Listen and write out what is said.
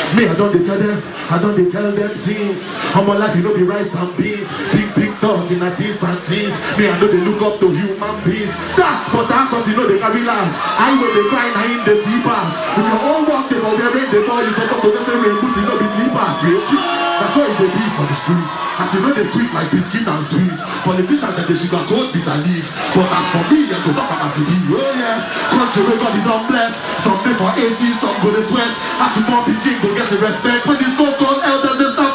Me, I don't tell them things. How my life, you know, be rice and beans. Big dog in a teens and teens. Me, I know they look up to human beings. That, but I got you know they carry last. I know they cry now in the sleepers. If your own walk, they will wearing the ball, you're supposed to listen and put you know be sleepers. That's why they be for the streets. As you know they sweet like biscuit and sweet. Politicians and they sugar coat bitter leaf. But as for me, I go back and I see oh yes. Country we got it don't bless. Some pay for AC, some go to sweat. As you want begin, go get the respect. When the so-called elders they start